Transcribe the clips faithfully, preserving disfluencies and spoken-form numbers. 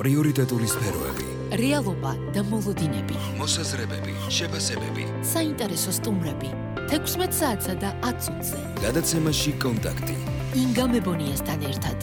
პრიორიტეტული სფეროები, რეალობა და მოლოდინები, მოსაზრებები, შეფასებები, საინტერესო სტუმრები, თექვსმეტ საათსა და ათ წუთზე. გადაცემაში კონტაქტი. ინგა მებონიასთან ერთად.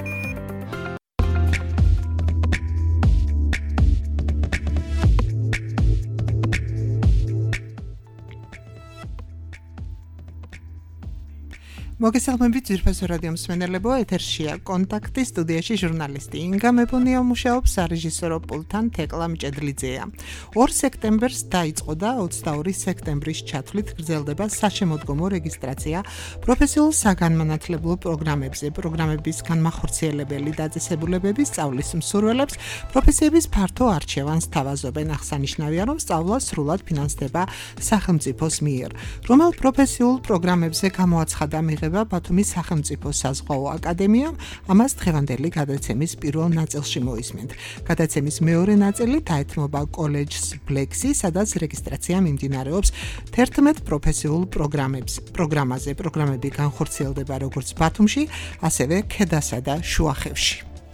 მოგესალმებით ძირფასო რადიო მსმენელებო, ეთერშია კონტაქტი, სტუდიაში ჟურნალისტი ინგა მებონია მუშაობს, სარეჟისორო პულტთან თეკლა მჭედლიძეა. ორ სექტემბერს დაიწყო და ოცდაორი სექტემბრის ჩათვლით გრძელდება საშემოდგომო რეგისტრაცია პროფესიულ საგანმანათლებლო პროგრამებზე. პროგრამების განმახორციელებელი დაწესებულებების სწავლის მსურველებს პროფესიების ფართო არჩევანს თავაზობენ. აღსანიშნავია, რომ სწავლა სრულად ფინანსდება სახელმწიფოს მიერ. რომელ პროფესიულ პროგრამებზე გამოაცხადა მიღება ბათუმის სახელმწიფო საზღვაო აკადემიამ, ამას დღევანდელი გადაცემის პირველ ნაწილში მოისმენთ. გადაცემის მეორე ნაწილი დაეთმობა კოლეჯს ბლექსი, სადაც რეგისტრაცია მიმდინარეობს თერთმეტ პროფესიულ პროგრამაზე. პროგრამები განხორციელდება როგორც ბათუმში, ასევე ქედასა და შუახევში.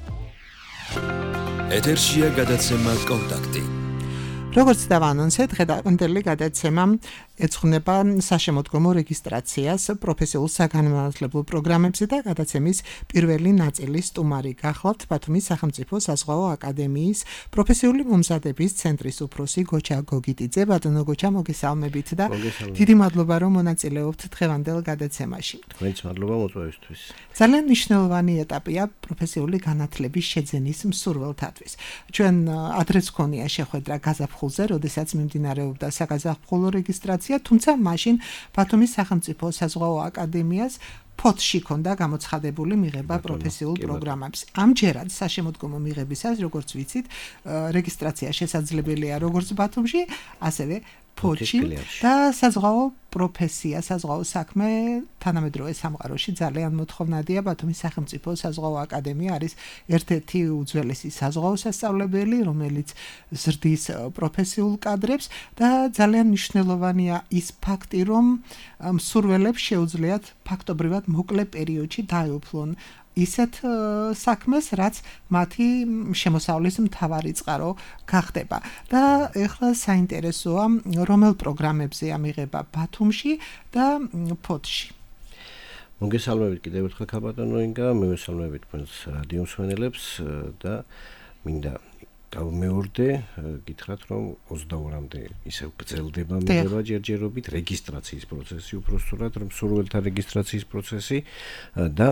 ეთერშია გადაცემა კონტაქტი. როგორც დავაანონსეთ, დღევანდელი გადაცემა ეძღვნება საშემოდგომო რეგისტრაციას პროფესიულ საგანმანათლებლო პროგრამებზე და გადაცემის პირველი ნაწილი სტუმარი გახლავთ ბათუმის სახელმწიფო საზღვაო აკადემიის პროფესიული მომზადების ცენტრის უფროსი გოჩა გოგიტიძე. ბატონო გოჩა, მოგესალმებით და დიდი მადლობა, რომ მონაწილეობთ დღევანდელ გადაცემაში. თქვენც მადლობა მოწვევისთვის. ძალიან მნიშვნელოვანი ეტაპია პროფესიული განათლების შეძენის მსურველთათვის. ჩვენ ადრეც გქონია შეხვედრა გაზაფხულზე, როდესაც მიმდინარეობდა საგაზაფხულო რეგისტრაცია, თუმცა მაშინ ბათუმის სახელმწიფო საზღვაო აკადემიას ფოთში ქონდა გამოცხადებული მიღება პროფესიულ პროგრამებს. ამჯერად საშემოდგომო მიღებისას, როგორც ვიცით, რეგისტრაცია შესაძლებელია როგორც ბათუმში, ასევე ფოთში და საზღვაო პროფესია, საზღვაო საქმე თანამედროვე სამყაროში ძალიან მოთხოვნადია. ბათუმის სახელმწიფო საზღვაო აკადემია არის ერთ-ერთი უძველესი საზღვაო სასწავლებელი, რომელიც ზრდის პროფესიულ კადრებს და ძალიან მნიშვნელოვანია ის ფაქტი, რომ მსურველებს შეუძლიათ ფაქტობრივად მოკლე პერიოდში დაეუფლონ ისეთ საქმეს, რაც მათი შემოსავლის მთავარი წყარო გახდება. და ეხლა საინტერესოა, რომელ პროგრამებზე ამიღება ბათუმში და ფოთში. მოგესალმებით კიდევ ერთხელ ქაბატონო ინგა, მოგესალმებით თქვენს რადიო მსმენელებს და მინდა გავმეორდე, გითხრათ, რომ ოცდაორამდე ისევ გრძელდება მიღება ჯერჯერობით რეგისტრაციის პროცესი, უბრალოდ რომ მსურველთა რეგისტრაციის პროცესი და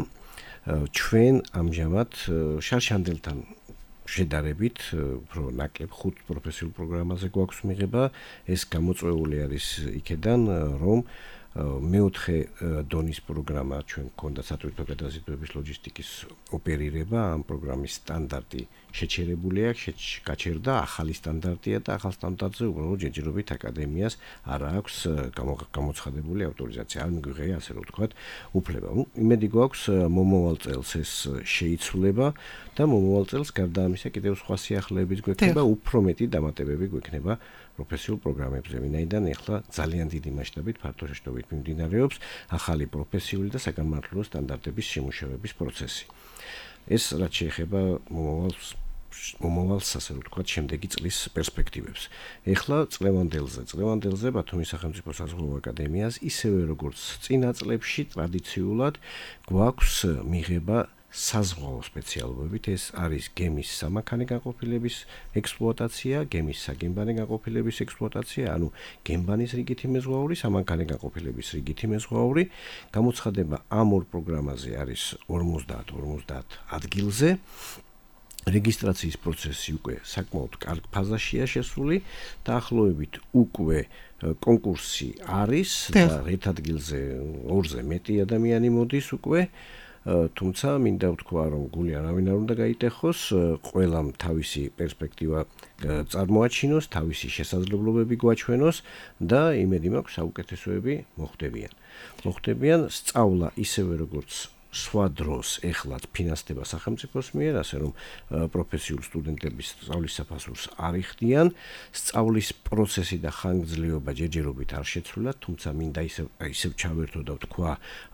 ჩვენ ამჟამად შარშანდელთან შედარებით უფრო ნაკლებ ხუთ პროფესიულ პროგრამაზე გვაქვს მიღება. ეს გამოწვეული არის იქედან, რომ მეოთხე დონის პროგრამა ჩვენ გქონდა სატვირთო გადაზიდვების ლოჯისტიკის ოპერირება. ამ პროგრამის სტანდარტი შეჩერებულია, გაჩერდა ახალი სტანდარტია და ახალ სტანდარტზე უბრალოდ ჯერჯერობით აკადემიას არ აქვს გამოცხადებული ავტორიზაცია, ან მიგვიღია, ასე რომ ვთქვათ, უფლება. იმედი გვაქვს მომავალ წელს ეს შეიცვლება და მომავალ წელს გარდა ამისა კიდევ სხვა სიახლეებიც გვექნება, უფრო მეტი დამატებები გვექნება პროფესიულ პროგრამებზე, ვინაიდან ახლა ძალიან დიდი მასშტაბით ფართო შეშტობით მიმდინარეობს ახალი პროფესიული და საგანმანათლებლო სტანდარტების შემუშავების პროცესი. ეს რაც შეეხება მომავალს მომავალს, ასე ვთქვათ, შემდეგი წლის პერსპექტივებს. ეხლა წლევანდელზე, წლევანდელზე ბათუმის სახელმწიფო საზღვაო აკადემიას ისევე როგორც წინა წლებში ტრადიციულად გვაქვს მიღება საზღვაო სპეციალობებით. ეს არის გემის სამანქანე განყოფილების ექსპლუატაცია, გემის საგემბანი განყოფილების ექსპლუატაცია, ანუ გემბანის რიგითი მეზღვაური, სამანქანე განყოფილების რიგითი მეზღვაური. გამოცხადება ამ ორ პროგრამაზე არის ორმოცდაათ ორმოცდაათ ადგილზე. რეგისტრაციის პროცესი უკვე საკმაოდ კარგ ფაზაშია შესული, დაახლოებით უკვე კონკურსი არის და ერთ ადგილზე ორზე მეტი ადამიანი მოდის უკვე. თუმცა მინდა ვთქვა, რომ გული არავინ არ უნდა გაიტეხოს, ყველამ თავისი პერსპექტივა წარმოაჩინოს, თავისი შესაძლებლობები გვაჩვენოს და იმედი მაქვს საუკეთესოები მოხდებიან. მოხდებიან სწავლა ისევე როგორც სხვა დროს ეხლა ფინანსდება სახელმწიფოს მიერ, ასე რომ პროფესიულ სტუდენტების სწავლის საფასურს არ იხდიან. სწავლის პროცესი და ხანგრძლივობა ჯერჯერობით არ შეცვლილა, თუმცა მინდა ისევ ისევ ჩავერთო და ვთქვა, რომ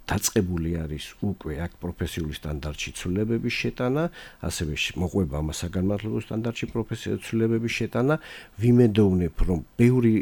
დაწყებული არის უკვე აქ პროფესიული სტანდარტში ცვლილებების შეტანა, ასევე მოყვება ამას საგანმანათლებლო სტანდარტში პროფესიული ცვლილებების შეტანა. ვიმედოვნებ, რომ ბევრი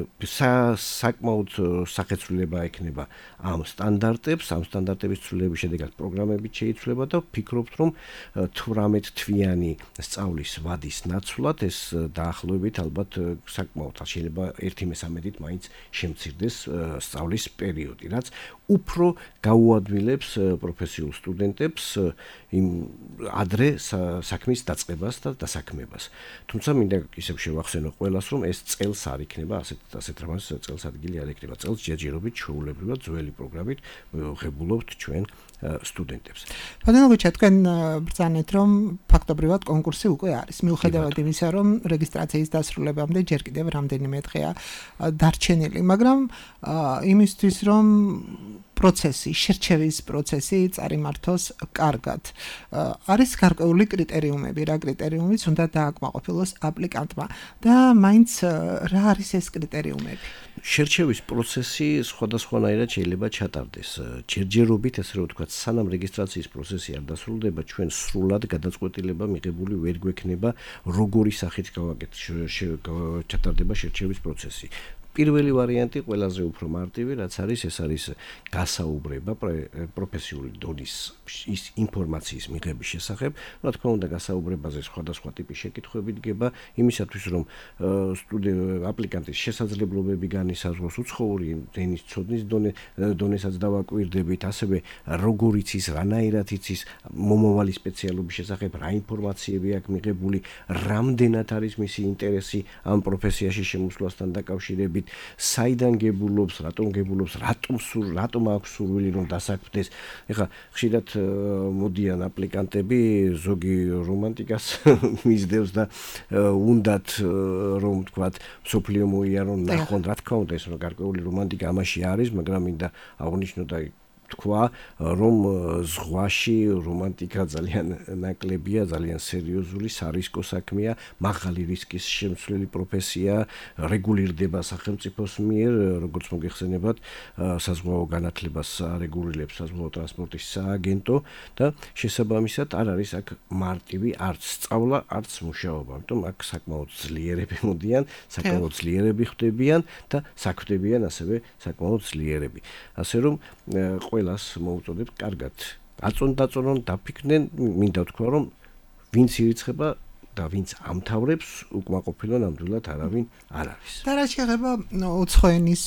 საკმაოდ სახეცვლილება ექნება ამ სტანდარტებს, ამ სტანდარტების ცვლილების შედეგად პროგრამებით შეიცვლება და ვფიქრობთ, რომ თვრამეტ თვიანი სწავლის ვადის ნაცვლად ეს დაახლოებით ალბათ საკმაოდ შეიძლება ერთი მესამედით მაინც შემცირდეს სწავლის პერიოდი, რაც უფრო გაუადვილებს პროფესიულ სტუდენტებს იმ ადრე საქმის დაწყებას და დასაქმებას. თუმცა მინდა ისევ შევახსენო ყველას, რომ ეს წელს არ იქნება ასეთ ასეთ რამას წელს ადგილი არ იქნება. წელს ჯერჯერობით ჩვეულებრივად ძველი პროგრამით ღებულობთ ჩვენ სტუდენტებს. ბატონო, თქვენ ბრძანეთ, რომ ფაქტობრივად კონკურსი უკვე არის. მიუხედავად იმისა, რომ რეგისტრაციის დასრულებამდე ჯერ კიდევ რამდენიმე დღეა დარჩენილი, მაგრამ იმისთვის, რომ პროცესი, შერჩევის პროცესი წარიმართოს კარგად. არის გარკვეული კრიტერიუმები, რა კრიტერიუმიც უნდა დააკმაყოფილოს აპლიკანტმა და მაინც რა არის ეს კრიტერიუმები? შერჩევის პროცესი სხვადასხვანაირად შეიძლება ჩატარდეს. ჯერჯერობით, ესე რომ ვთქვათ, სანამ რეგისტრაციის პროცესი არ დასრულდება, ჩვენ სრულად გადაწყვეტილება მიღებული ვერ გვექნება, როგორი სახით ჩატარდება შერჩევის პროცესი. პირველი ვარიანტი ყველაზე უფრო მარტივი, რაც არის, ეს არის გასაუბრება პროფესიული დონის ის ინფორმაციის მიღების შესახებ. რა თქმა უნდა, გასაუბრებაზე სხვადასხვა ტიპის შეკითხვები დგება, იმისათვის, რომ აპლიკანტის შესაძლებლობები განისაზღვროს, უცხოური ენის ცოდნის დონე დონესაც დავაკვირდებით, ასევე როგორ იცის, რანაირად იცის მომავალი სპეციალობის შესახებ, რა ინფორმაციები აქვს მიღებული, რამდენად არის მისი ინტერესი ამ პროფესიაში შემოსვლასთან დაკავშირებით, საიდან გებულობს, რატომ გებულობს, რატომ სულ, რატომ აქვს სურვილი რომ დასაქმდეს. ეხლა ხშირად მოდიან აპლიკანტები, ზოგი რომანტიკას მისდევს და უნდათ რომ ვთქვათ, სოფლიო მოიარონ, ნახონ, რა თქმა უნდა, ეს გარკვეული რომანტიკა ამაში არის, მაგრამ მინდა აღვნიშნო და თქვა, რომ ზღვაში რომანტიკა ძალიან ნაკლებია, ძალიან სერიოზული, სარისკო საქმეა, მაღალი რისკის შემცვლელი პროფესია, რეგულირდება სახელმწიფოს მიერ, როგორც მოგეხსენებათ, საზღვაო განათლებას არეგულირებს საზღვაო ტრანსპორტის სააგენტო და შესაბამისად არ არის აქ მარტივი არც სწავლა, არც მუშაობა. ამიტომ აქ საკმაოდ ძლიერები მოდიან, საკმაოდ ძლიერები ხდებიან და საქმდებიან ასევე საკმაოდ ძლიერები. ასე რომ ყველას მოუწოდებ კარგად აწონ-დაწონონ დაფიქრდნენ, მინდა ვთქვა, რომ ვინც ირიცხება და ვინც ამთავრებს, უკმაყოფილო ნამდვილად არავინ არ არის. და რა შეეხება უცხოენის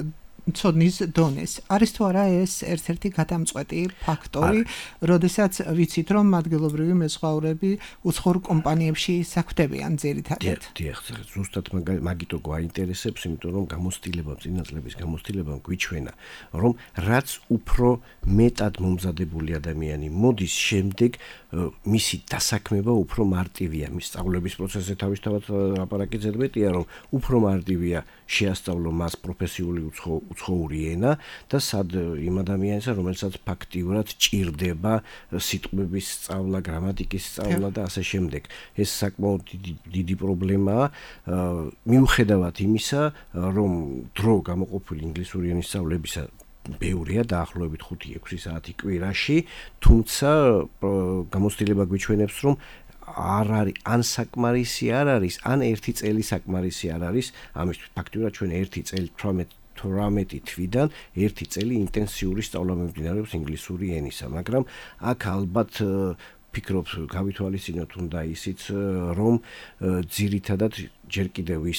ცოდნის დონეს. არის თუ არა ეს ერთ-ერთი გადამწყვეტი ფაქტორი, როდესაც ვიცით, რომ ადგილობრივი მეზღვაურები უცხოურ კომპანიებში საქმდებიან ძირითადად. დიახ, ზუსტად მაგიტო გვაინტერესებს, იმიტომ რომ გამოცდილებამ, წინაწლების გამოცდილებამ გვიჩვენა, რომ რაც უფრო მეტად მომზადებული ადამიანი მოდის, შემდეგ მისი დასაქმება უფრო მარტივია. მის სწავლების პროცესზე თავისთავად აპარაკი ზედმეტია, რომ უფრო მარტივია შეასწავლო მას პროფესიული უცხოური ენა და სად იმ ადამიანისა, რომელსაც ფაქტიურად ჭირდება სიტყვების სწავლა, გრამატიკის სწავლა და ასე შემდეგ. ეს საკმაოდ დიდი პრობლემაა, მიუხედავად იმისა, რომ დრო გამოყოფილი ინგლისური ენის სწავლებისა ბევრია, დაახლოებით ხუთი ექვსი საათი კვირაში, თუმცა გამოცდილება გვიჩვენებს, რომ არ არის, ან საკმარისი არ არის, ან ერთი წელი საკმარისი არ არის, ამისთვის ფაქტიურად ჩვენ ერთი წელი თვრამეტი თვიდან ერთი წელი ინტენსიური სწავლა მიმდინარეობს ინგლისური ენისა, მაგრამ აქ ალბათ ფიქრობ გავითვალისწინოთ უნდა ისიც, რომ ძირითადად ჯერ კიდევ ის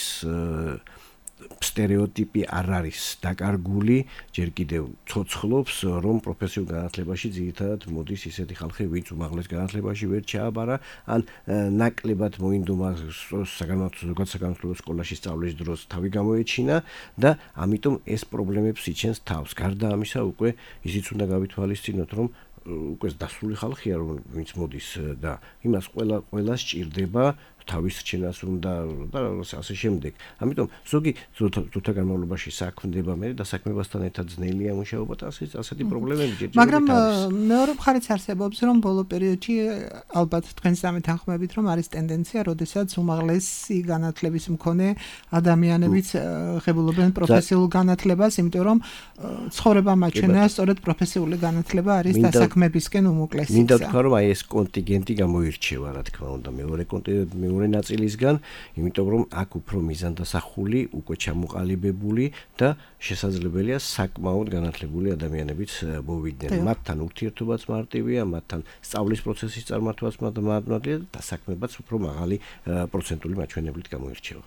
სტერეოტიპი არ არის დაკარგული, ჯერ კიდევ ცოცხლობს, რომ პროფესიულ განათლებაში ძირითადად მოდის ისეთი ხალხი, ვინც უმაღლეს განათლებაში ვერ ჩააბარა, ან ნაკლებად მოინდომა საგანმანათლებლო სკოლაში სწავლის დროს თავი გამოეჩინა და ამიტომ ეს პრობლემებს იჩენს თავს. გარდა ამისა, უკვე ისიც უნდა გავითვალისწინოთ, რომ უკვე დასული ხალხია, რომ ვინც მოდის და იმას ყველა ყველას ჭირდება თავის რჩენას უნდა და ასე შემდეგ. ამიტომ ზოგი თუთა განმავლობაში საქმდება მე დასაქმებასთან ერთად ძნელია მუშაობა და ასე ასეთი პრობლემები ჯერჯერობით არის. მაგრამ მეორე მხარეც არსებობს, რომ ბოლო პერიოდში ალბათ თქვენს დამეთანხმებით, რომ არის ტენდენცია, როდესაც უმაღლესი განათლების მქონე ადამიანებიც ღებულობენ პროფესიულ განათლებას, იმიტომ რომ ცხოვრება მაჩვენა სწორედ პროფესიული განათლება არის დასაქმებისკენ უმოკლესი. მინდა ვთქვა, რომ აი ეს კონტინგენტი გამოირჩევა, რა თქმა უნდა, მეორე კონტინგენტი მეორე ნაწილისგან, იმიტომ რომ აქ უფრო მიზანდასახული, უკვე ჩამოყალიბებული და შესაძლებელია საკმაოდ განათლებული ადამიანებიც მოვიდნენ. მათთან ურთიერთობაც მარტივია, მათთან სწავლის პროცესის წარმართვაც მარტივია და დასაქმებაც უფრო მაღალი პროცენტული მაჩვენებლით გამოირჩევა.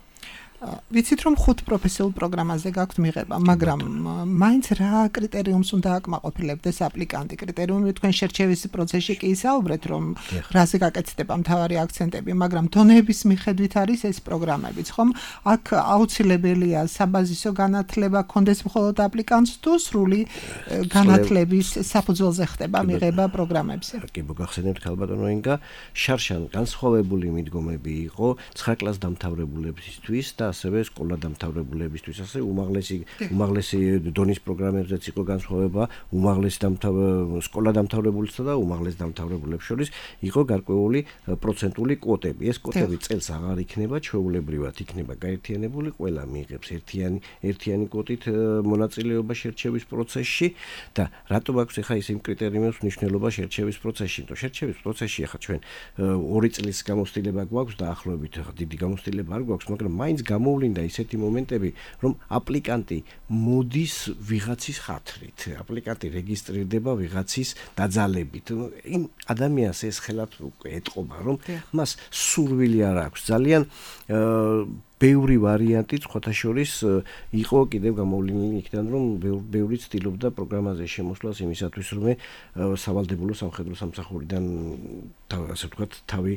ვიცით რომ ხუთ პროფესიულ პროგრამაზე გაქვთ მიღება, მაგრამ მაინც რა კრიტერიუმს უნდა აკმაყოფილებდეს აპლიკანტი? კრიტერიუმი თქვენ შერჩევის პროცესში კი ისაუბრეთ, რომ რაზე გაკეთდება მთავარი აქცენტები, მაგრამ დონეების მიხედვით არის ეს პროგრამებიც, ხომ? აქ აუცილებელია საბაზისო განათლება კონდეს მხოლოდ აპლიკანტს თუ სრული განათლების საფუძველზე ხდება მიღება პროგრამებზე? კი, მოგახსენებთ ქალბატონო ინგა, შარშან განსხვავებული მიდგომები იყო ცხრა კლასს დამთავრებულებისთვის და ასევე სკოლა დამთავრებულებისთვის, ასე უმაღლესი უმაღლესი დონის პროგრამებზეც იყო განსხვავება, უმაღლესი დამთავრებული სკოლა დამთავრებულისა და უმაღლეს დამთავრებულებს შორის იყო გარკვეული პროცენტული კვოტები. ეს კვოტები წელს აღარ იქნება ჩვეულებრივად, იქნება გაერთიანებული, ყველა მიიღებს ერთიანი ერთიანი კვოტით მონაწილეობა შერჩევის პროცესში და რატომ აქვს ახლა ის იმ კრიტერიუმებს მნიშვნელობა შერჩევის პროცესში? იმიტომ შერჩევის პროცესში ახლა ჩვენ ორი წლის გამოცდილება გვაქვს და ახლობით დიდი გამოცდილება არ გვაქვს, მაგრამ მაინც გამოვლინდა ისეთი მომენტები, რომ აპლიკანტი მოდის ვიღაცის ხათრით, აპლიკანტი რეგისტრირდება ვიღაცის დაძალებით. იმ ადამიანს ეს ხელად ეტყობა, რომ მას სურვილი არ აქვს. ძალიან ბევრი ვარიანტი სხვათა შორის იყო კიდევ გამოვლინილი იქიდან, რომ ბევრი ცდილობდა პროგრამაზე შემოსვლას იმისათვის, რომ სავალდებულო სამხედრო სამსახურიდან ასე ვთქვათ თავი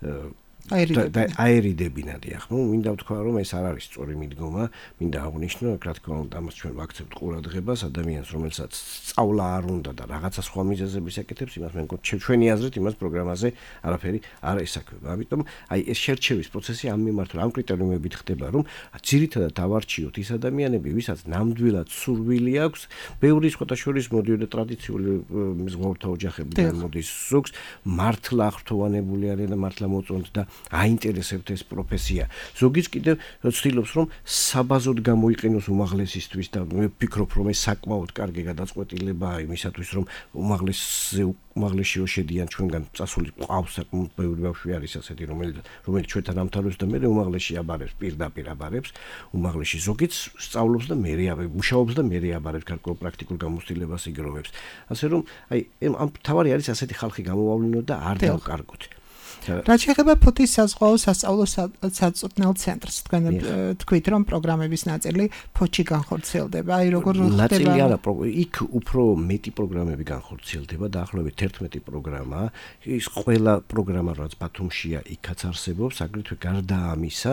აერიდებინა დიახ. ნუ მინდა ვთქვა, რომ ეს არ არის სწორი მიდგომა, მინდა აღვნიშნო, რა თქმა უნდა, ამას ჩვენ ვაქცევთ ყურადღებას ადამიანს, რომელსაც სწავლა არ უნდა და რაღაცა სხვა მიზეზების აკეთებს, იმას მე მგონი ჩვენი აზრით იმას პროგრამაზე არაფერი არ ესაქმება. ამიტომ აი ეს შერჩევის პროცესი ამ მიმართულ ამ კრიტერიუმებით ხდება, რომ ძირითადად ავარჩიოთ ის ადამიანები, ვისაც ნამდვილად სურვილი აქვს, ბევრი სხვათა შორის მოდიოდა ტრადიციული მეზღვაურთა ოჯახებიდან მოდის ზოგს, მართლა აღრთოვანებული არიან და მართლა მოწონთ და აინტერესებთ ეს პროფესია. ზოგიც კიდევ ცდილობს, რომ საბაზოდ გამოიყენოს უმაღლესისთვის და მე ვფიქრობ, რომ ეს საკმაოდ კარგი გადაწყვეტილებაა იმისათვის, რომ უმაღლესზე უმაღლესშიო შედიან ჩვენგან წასული ყავს საკმაოდ ბევრი ბავშვი არის ასეთი, რომელიც რომელიც ჩვენთან ამთავრებს და მე უმაღლესში აბარებს, პირდაპირ აბარებს, უმაღლესში ზოგიც სწავლობს და მე მუშაობს და მე აბარებს გარკვეულ პრაქტიკულ გამოცდილებას იგროვებს. ასე რომ აი ამ თავარი არის ასეთი ხალხი გამოვავლინოთ და არ დავკარგოთ. რაც შეეხება ფოთის საზღვაო სასწავლო საწვრთნელ ცენტრს, თქვენ თქვით, რომ პროგრამების ნაწილი ფოთში განხორციელდება. აი როგორ ხდება? ნაწილი არა, იქ უფრო მეტი პროგრამები განხორციელდება, დაახლოებით ერთმეტი პროგრამა. ის ყველა პროგრამა, რაც ბათუმშია, იქაც არსებობს, აგრეთვე გარდა ამისა,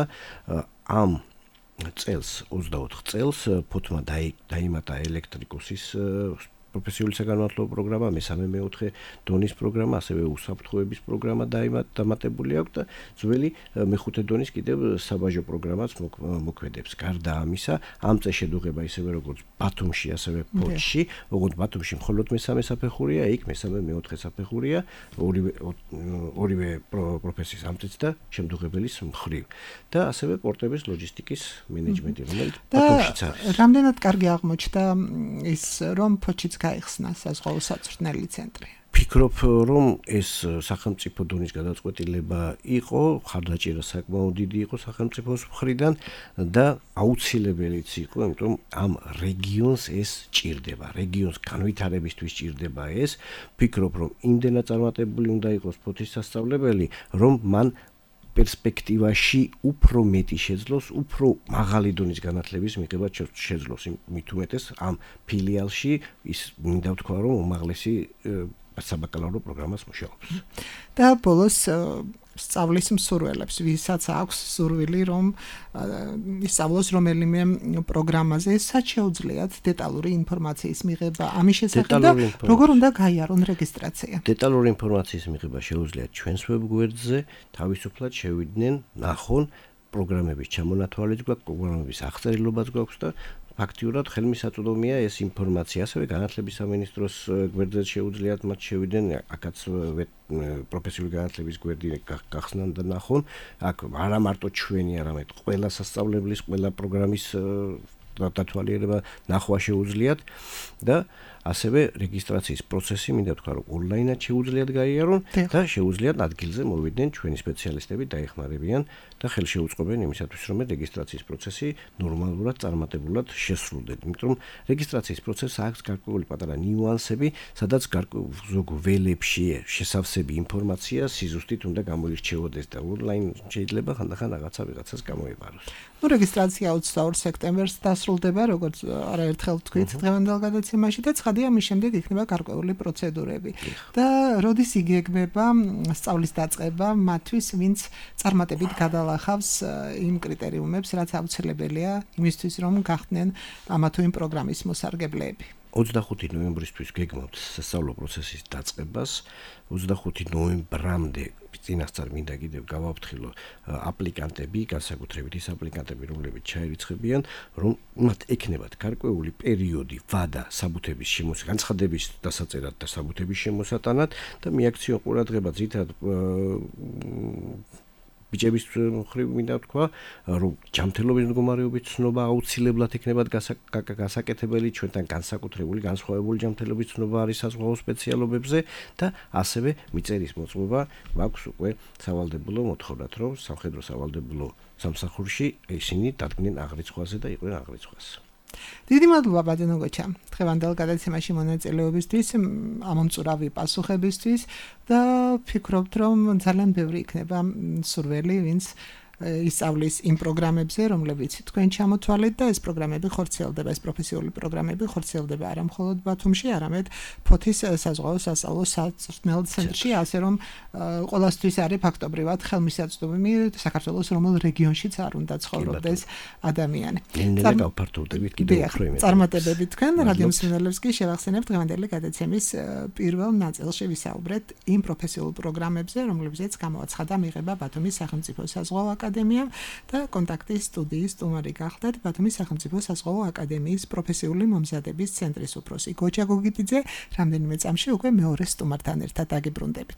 ამ წელს, ოცდაოთხ წელს ფოთმა დაიმატა ელექტრიკოსის პროფესიული საგანმანათლებლო პროგრამა, მესამე მეოთხე დონის პროგრამა, ასევე უსაფრთხოების პროგრამა დამატებული აქვს და ძველი მეხუთე დონის კიდევ საბაჟო პროგრამაც მოქმედებს. გარდა ამისა, ამ წელს შედუღება ისევე როგორც ბათუმში, ასევე ფოთში, როგორც ბათუმში მხოლოდ მესამე საფეხურია, იქ მესამე მეოთხე საფეხურია, ორივე ორივე პროფესიის ამწეც და შემდუღებელის მხრივ. და ასევე პორტების ლოჯისტიკის მენეჯმენტი, რომელიც ბათუმშიც არის. რამდენად კარგი აღმოჩნდა ის, რომ ფოთშიც გაიხსნა საზღვაო საწვრთნელი ცენტრი? ვფიქრობ, რომ ეს სახელმწიფო დონის გადაწყვეტილება იყო, ხარდაჭერა საკმაოდ დიდი იყო სახელმწიფოს მხრიდან და აუცილებელიც იყო, იმიტომ ამ რეგიონს ეს ჭირდება, რეგიონს განვითარებისთვის ჭირდება ეს. ვფიქრობ, რომ იმდენად წარმატებული უნდა იყოს ფოთის სასწავლებელი, რომ მან პერსპექტივაში უფრო მეტი შეძლოს, უფრო მაღალი დონის განათლების მიღება შეძლოს. მით უმეტეს ამ ფილიალში ის მინდა ვთქვა, რომ უმაღლესი საბაკალავრო პროგრამას მუშაობს. და ბოლოს სწავლის მსურველებს, ვისაც აქვს სურვილი რომ ისწავლოს რომელიმე პროგრამაზე, სად შეუძლიათ დეტალური ინფორმაციის მიღება ამის შესახებ და როგორ უნდა გაიარონ რეგისტრაცია? დეტალური ინფორმაციის მიღება შეუძლიათ ჩვენს ვებგვერდზე, თავისუფლად შევიდნენ, ნახონ პროგრამების ჩამონათვალიც გვაქვს, პროგრამების აღწერილობაც გვაქვს და ფაქტიურად ხელმისაწვდომია ეს ინფორმაცია, ასევე განათლების სამინისტროს გვერდზე შეუძლიათ მათ შევიდნენ, აქაც პროფესიული განათლების გვერდი გახსნან და ნახონ, აქ არა მარტო ჩვენი, არამედ ყველა სასწავლებლის, ყველა პროგრამის დათვალიერება ნახვა შეუძლიათ და ასევე რეგისტრაციის პროცესი მინდა ვთქვა რომ ონლაინად შეუძლიათ გაიარონ და შეუძლიათ ადგილზე მოვიდნენ ჩვენი სპეციალისტები დაეხმარებიან და ხელშეუწყობენ იმისათვის რომ რეგისტრაციის პროცესი ნორმალურად წარმატებულად შესრულდეს. იმიტომ რომ რეგისტრაციის პროცესს აქვს გარკვეული პატარა ნიუანსები, სადაც ზოგ ველებში შესავსები ინფორმაცია სიზუსტით უნდა გამოირჩეოდეს და ონლაინ შეიძლება ხანდახან რაღაცა ვიღაცას გამოიყაროს. ნუ რეგისტრაცია ოცდაორ სექტემბერს დასრულდება, როგორც არაერთხელ თქვით დღევანდელ გადაცემაში და ცხადია მის შემდეგ იქნება გარკვეული პროცედურები. და როდის იგეგმება სწავლის დაწყება მათთვის, ვინც წარმატებით გადალახავს იმ კრიტერიუმებს, რაც აუცილებელია იმისთვის, რომ გახდნენ ამა თუ იმ პროგრამის მოსარგებლეები. ოცდახუთი ნოემბრისთვის გეგმავთ სასწავლო პროცესის დაწყებას. ოცდახუთი ნოემბრამდე წინასწარ მინდა კიდევ გავაფრთხილო აპლიკანტები, განსაკუთრებით ის აპლიკანტები, რომლებიც ჩაირიცხებიან, რომ მათ ექნებათ გარკვეული პერიოდი ვადა საბუთების შემოსა, განცხადების დასაწერად და საბუთების შემოსატანად და მიაქციონ ყურადღება ძირითადად ბიჭების მხრივ მინდა ვთქვა, რომ ჯანმრთელობის მდგომარეობის ცნობა აუცილებლად ექნებათ გასაკეთებელი, ჩვენთან განსაკუთრებული განსხვავებული ჯანმრთელობის ცნობა არის საზღვაო სპეციალობებზე და ასევე მიწერის მოწყობა გვაქვს უკვე სავალდებულო მოთხოვნად, რომ სამხედრო სავალდებულო სამსახურში ისინი დადგნენ აღრიცხვაზე და იყვნენ აღრიცხვას. დიდი მადლობა ბატონო გოჩა დღევანდელ გადაცემაში მონაწილეობისთვის, ამომწურავი პასუხებისთვის და ვფიქრობთ რომ ძალიან ბევრი იქნება სურველი, ვინც ისწავლის იმ პროგრამებზე, რომლებიც თქვენ ჩამოთვალეთ და ეს პროგრამები ხორციელდება, ეს პროფესიული პროგრამები ხორციელდება არა მხოლოდ ბათუმში, არამედ ფოთის საზღვაო სასწავლო საწვრთნელ ცენტრში, ასე რომ ყველასთვის არის ფაქტობრივად ხელმისაწვდომი საქართველოს რომელ რეგიონშიც არ უნდა ცხოვრობდეს ადამიანი. გავფართოვდებით კიდევ უფრო იმედად. წარმატებები თქვენ, რადიო მსმენელებს კი შევახსენებთ დღევანდელი გადაცემის პირველ ნაწილში ვისაუბრეთ იმ პროფესიულ პროგრამებზე, რომლებზეც გამოაცხადა მიღება ბათუმის სახელმწიფო საზღვაო აკადემიამ და კონტაქტის სტუდიის სტუმარი გახდათ ბათუმის სახელმწიფო საზღვაო აკადემიის პროფესიული მომზადების ცენტრის უფროსი გოჩა გოგიტიძე. რამდენიმე წამში უკვე მეორე სტუმართან ერთად დაგიბრუნდებით.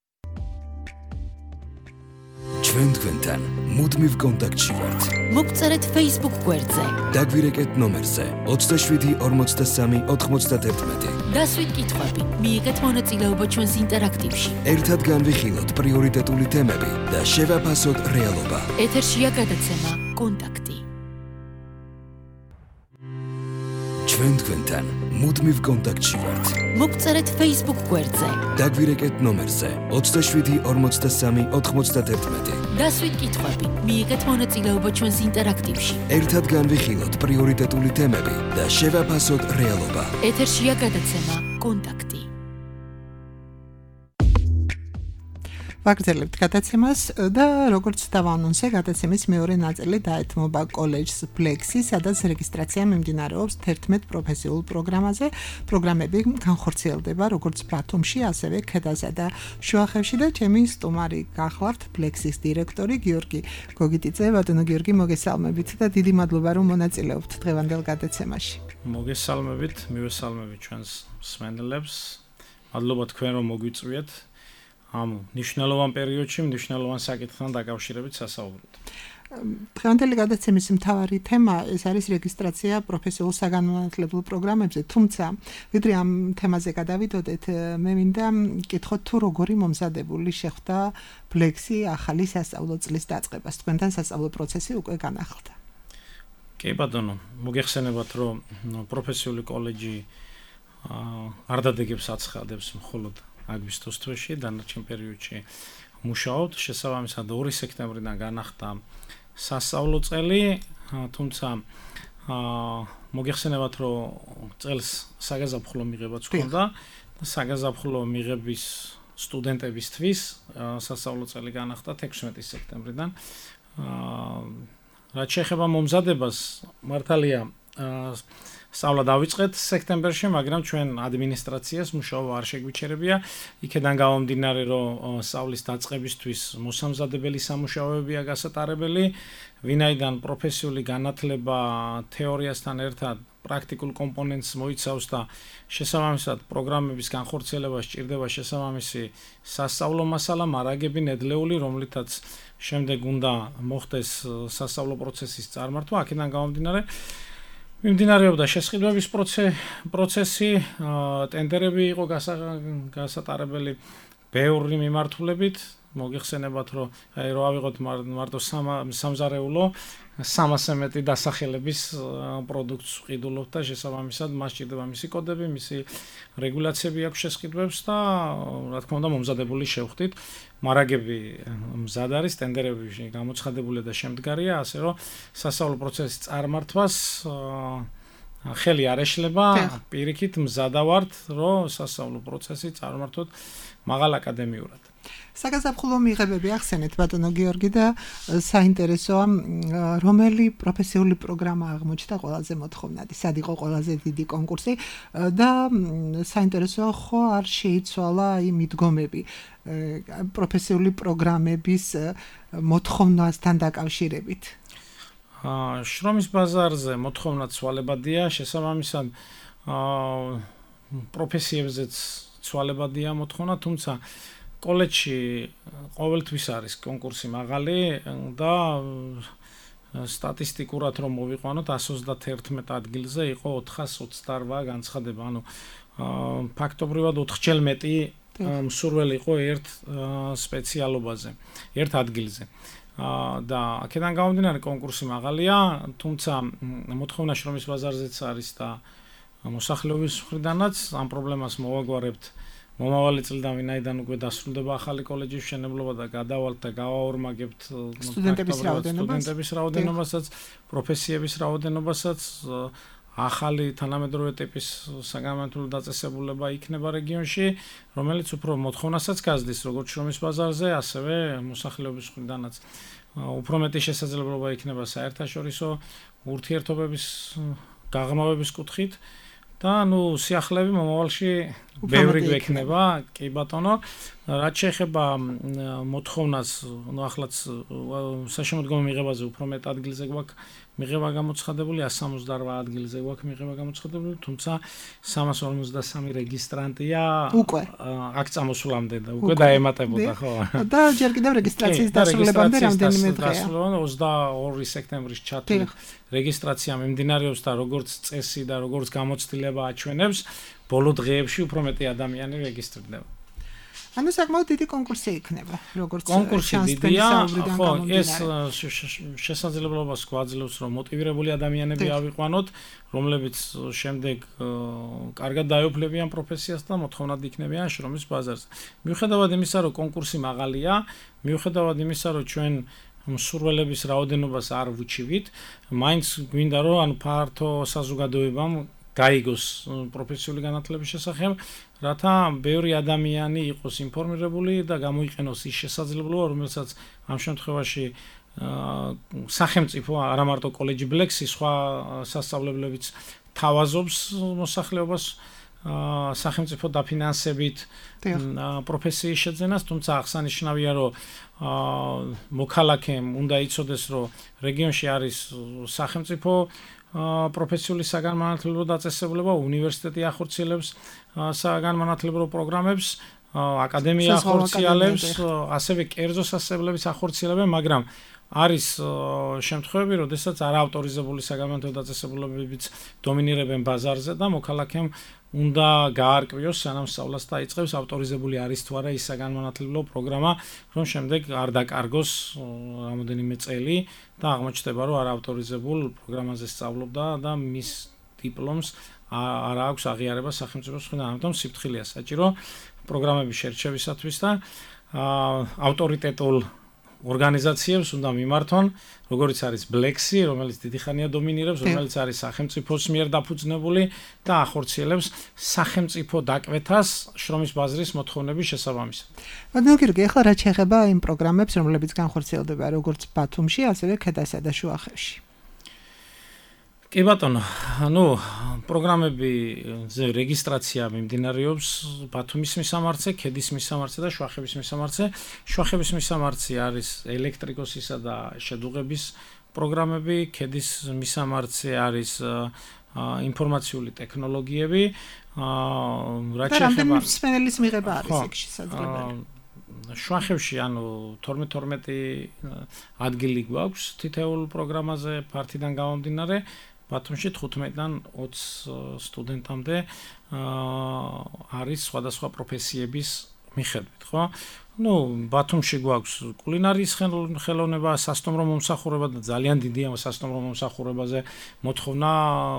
ჩვენ თქვენთან მუდმივ კონტაქტში ვართ. მოგწერეთ Facebook გვერდზე. დაგვირეკეთ ნომერზე ოცდაშვიდი ორმოცდასამი ოთხმოცდაერთმეტი. დასვით კითხვები, მიიღეთ მონაწილეობა ჩვენს ინტერაქტივში. ერთად განვიხილოთ პრიორიტეტული თემები და შევაფასოთ რეალობა. ეთერშია გადაცემა კონტაქტი. ჩვენ თქვენთან მუდმივ კონტაქტში ვართ. მოგწერეთ Facebook გვერდზე. დაგვირეკეთ ნომერზე ოცდაშვიდი ორმოცდასამი ოთხმოცდაერთმეტი. დასვით კითხვები, მიიღეთ მონაწილეობა ჩვენს ინტერაქტივში. ერთად განვიხილოთ პრიორიტეტული თემები და შევაფასოთ რეალობა. ეთერშია გადაცემა კონტაქტი. ვაგრძელებთ გადაცემას და როგორც დავანონსე, გადაცემის მეორე ნაწილი დაეთმობა კოლეჯს Plexi, სადაც რეგისტრაცია მიმდინარეობს თერთმეტ პროფესიულ პროგრამაზე. პროგრამები განხორციელდება როგორც ბათუმში, ასევე ქედაზა და შუახევში და ჩემი სტუმარი გახლავთ Plexis დირექტორი გიორგი გოგიტიძე. ბატონო გიორგი, მოგესალმებით და დიდი მადლობა რომ მონაწილეობთ დღევანდელ გადაცემაში. მოგესალმებით, მივესალმებით ჩვენს მსმენელებს. მადლობა თქვენ რომ მოგვიწვიეთ. ამ ნიშნულოვან პერიოდში ნიშნულოვან საკითხთან დაკავშირებით სასაუბროთ. დღევანდელი გადაცემის მთავარი თემა ეს არის რეგისტრაცია პროფესიულ საგანმანათლებლო პროგრამებზე, თუმცა ვიდრე ამ თემაზე გადავიდოდეთ, მე მინდა მკითხოთ თუ როგორი მომზადებული შეხვდა Plexi ახალი სასწავლო წლის დაწყებას. თქვენთან სასწავლო პროცესი უკვე განახლდა. კი ბატონო, მოგეხსენებათ რომ პროფესიული კოლეჯი არ დადეგებს აცხადებს მხოლოდ აგვისტოს თვეში, დანარჩენ პერიოდში მუშაობთ. შესაბამისად ორი სექტემბრიდან განახდა სასწავლო წელი, თუმცა მოგეხსენებათ რომ წელს საგაზაფხულო მიღებაც ჰქონდა და საგაზაფხულო მიღების სტუდენტებისთვის სასწავლო წელი განახდა თექვსმეტი სექტემბრიდან. რაც შეეხება მომზადებას, მართალია სწავლა დავიწყეთ სექტემბერში, მაგრამ ჩვენ ადმინისტრაციას მუშაობა არ შეგვიჩერებია. იქედან გამომდინარე, რომ სწავლის დაწყებისთვის მოსამზადებელი სამუშაოებია გასატარებელი, ვინაიდან პროფესიული განათლება თეორიასთან ერთად პრაქტიკულ კომპონენტს მოიცავს და შესაბამისად პროგრამების განხორციელებას სჭირდება შესაბამისი სასწავლო მასალა, მარაგები, ნედლეული, რომლითაც შემდეგ უნდა მოხდეს სასწავლო პროცესის წარმართვა. აქედან გამომდინარე, მიმდინარეობდა შესყიდვების პროცესი, ტენდერები იყო გასატარებელი ბევრი მიმართულებით. მოგიხსენებათ, რომ აი რო ავიღოთ მარტო სამზარეულო სამასზე მეტი დასახელების პროდუქტს ყიდულობთ და შესაბამისად მას ჭირდება მისი კოდები, მისი რეგულაციები აქვს შესყიდვებს და რა თქმა უნდა მომზადებული შევხვდით. მარაგები მზად არის, ტენდერები გამოცხადებული და შემდგარია, ასე რომ სასწავლო პროცესის წარმართვას ხელი არ ეშლება, პირიქით მზადავართ, რომ სასწავლო პროცესი წარმართოთ მაღალ აკადემიურად. საგაზაფხულო მიღებები ახსენეთ ბატონო გიორგი და საინტერესოა, რომელი პროფესიული პროგრამა აღმოჩნდა ყველაზე მოთხოვნადი, სად იყო ყველაზე დიდი კონკურსი და საინტერესოა, ხო არ შეიცვალა აი მიდგომები პროფესიული პროგრამების მოთხოვნასთან დაკავშირებით. შრომის ბაზარზე მოთხოვნა ცვალებადია, შესაბამისად პროფესიებზეც ცვალებადია მოთხოვნა, თუმცა კოლეჯში ყოველთვის არის კონკურსი მაღალი და სტატისტიკურად რომ მოვიყვანოთ εκατს ოცდაათი ადგილზე იყო ოთხას ოცდაოთხ განცხადება, ანუ ფაქტობრივად ოთხჯერ მეტი მსურველი იყო ერთ სპეციალობაზე, ერთ ადგილზე. და აქედან გამომდინარე კონკურსი მაღალია, თუმცა მოთხოვნა შრომის ბაზარზეც არის და მოსახლეობის მხრიდანაც ამ პრობლემას მოვაგვარებთ. მომავალი წლიდან ვინაიდან უკვე დასრულდება ახალი კოლეჯის მშენებლობა და გადავალთ და გავაორმაგებთ სტუდენტების რაოდენობასაც, პროფესიების რაოდენობასაც, ახალი თანამედროვე ტიპის საგანმანათლებლო დაწესებულება იქნება რეგიონში, რომელიც უფრო მოთხოვნასაც გაზრდის, როგორც შრომის ბაზარზე, ასევე მოსახლეობის მხრიდანაც. უფრო მეტი შესაძლებლობა იქნება საერთაშორისო ურთიერთობების გაღრმავების კუთხით. და ნუ სიახლეები მომავალში ბევრი გვექნება, კი ბატონო, რაც შეეხება მოთხოვნას, ნუ ახლაც საშემოდგომო მიღებაზე უფრო მეტ ადგილზე გვაქვს მიღება გამოცხადებული, εκατს სამოცდაოთხ ადგილზე გვაქვს მიღება გამოცხადებული, თუმცა სამას ორმოცდასამი რეგისტრანტია უკვე აქ წამოსვლამდე და უკვე დაემატებოდა, ხო? და ჯერ კიდევ რეგისტრაციის დასრულებამდე რამდენიმე დღეა. ოცდაორი სექტემბრის ჩათვლით რეგისტრაცია მიმდინარეობს და როგორც წესი და როგორც გამოცდილება აჩვენებს, ბოლო დღეებში უფრო მეტი ადამიანი რეგისტრირდება. ანუ საკმაოდ დიდი კონკურსი იქნება, როგორც კონკურსი დიდია, ხო, ეს შესაძლებლობას გვაძლევს, რომ მოტივირებული ადამიანები ავიყვანოთ, რომლებიც შემდეგ კარგად დაეუფლებიან პროფესიას და მოთხოვნად იქნებიან შრომის ბაზარზე. მიუხედავად იმისა, რომ კონკურსი მაღალია, მიუხედავად იმისა, რომ ჩვენ მსურველების რაოდენობას არ ვუჩივით, მაინც გვინდა რომ ანუ ფართო საზოგადოებამ გაიგოს პროფესიული განათლების შესახებ, რათა ბევრი ადამიანი იყოს ინფორმირებული და გამოიყენოს ის შესაძლებლობა, რომელსაც ამ შემთხვევაში სახელმწიფო არა მარტო კოლეჯი ბლექსი, სხვა სასწავლებლებიც თავაზობს მოსახლეობას სახელმწიფო დაფინანსებით პროფესიის შეძენას, თუმცა აღსანიშნავია, რომ მოქალაქემ უნდა იცოდეს, რომ რეგიონში არის სახელმწიფო პროფესიული საგანმანათლებლო დაწესებულება, უნივერსიტეტი ახორციელებს საგანმანათლებლო პროგრამებს, აკადემია ახორციელებს, ასევე კერძო სასწავლებლების ახორციელებენ, მაგრამ არის შემთხვევები, როდესაც არაავტორიზებული საგანმანათლებლო დაწესებულებებიც დომინირებენ ბაზარზე და მოქალაქემ უნდა გაარკვიოს, სანამ სწავლას დაიწყებს, ავტორიზებული არის თუ არა ის საგანმანათლებლო პროგრამა, რომ შემდეგ არ დაკარგოს რამოდენიმე წელი და აღმოჩნდება, რომ არაავტორიზებულ პროგრამაზე სწავლობდა და მის დიპლომს არ აქვს აღიარება სახელმწიფოს მხრიდან. ამიტომ სიფრთხილეა საჭირო პროგრამების შერჩევისათვის და ავტორიტეტულ ორგანიზაციებს უნდა მიმართონ, როგორც არის Black-ი, რომელიც დიდი ხანია დომინირებს, რომელიც არის სახელმწიფოს მიერ დაფუძნებული და ახორციელებს სახელმწიფო დაკვეთას შრომის ბაზრის მოთხოვნების შესაბამისად. მაგრამ გირგი, ახლა რა შეეხება იმ პროგრამებს, რომლებიც განხორციელდება როგორც ბათუმში, ასევე ქედასა და შუახევში. კი ბატონო, ну, პროგრამებზე რეგისტრაცია მიმდინარეობს ბათუმის მისამართზე, ქედის მისამართზე და შუახევის მისამართზე. შუახევის მისამართზე არის ელექტრიკოსისა და შედუღების პროგრამები, ქედის მისამართზე არის ინფორმაციული ტექნოლოგიები, რა შეეხება მსმენელის მიღება არის ეგ შესაძლებელი. შუახევში ანუ თორმეტ თორმეტი ადგილი გვაქვს თითოეულ პროგრამაზე ფართიდან გამომდინარე. ბათუმში თხუთმეტიდან ოცი სტუდენტამდე არის სხვადასხვა პროფესიების მიხედვით, ხო? ну, ბათუმში გვაქვს კულინარიის ხელოვნება, სასტუმრო მომსახურება და ძალიან დიდია სასტუმრო მომსახურებაზე მოთხოვნა